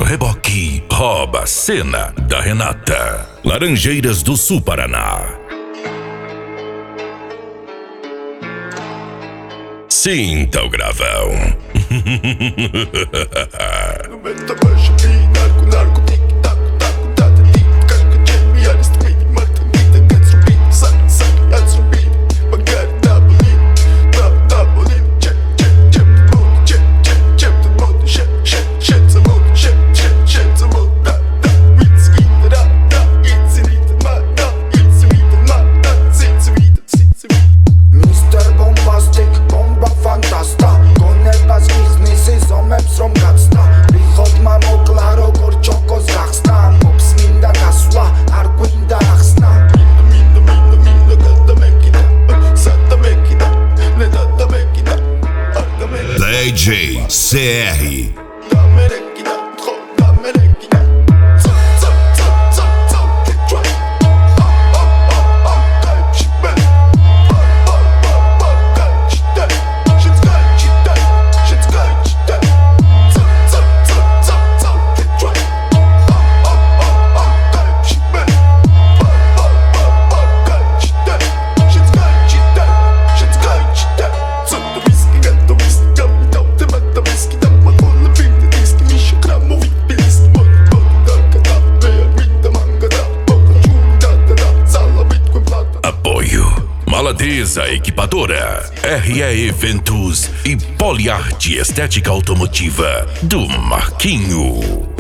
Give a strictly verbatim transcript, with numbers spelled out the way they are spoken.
reboque, rouba a cena da Renata. Laranjeiras do Sul, Paraná. Sinta o gravão. D J C R. Maladeza Equipadora, R E Eventos e Poliarte Estética Automotiva do Marquinho.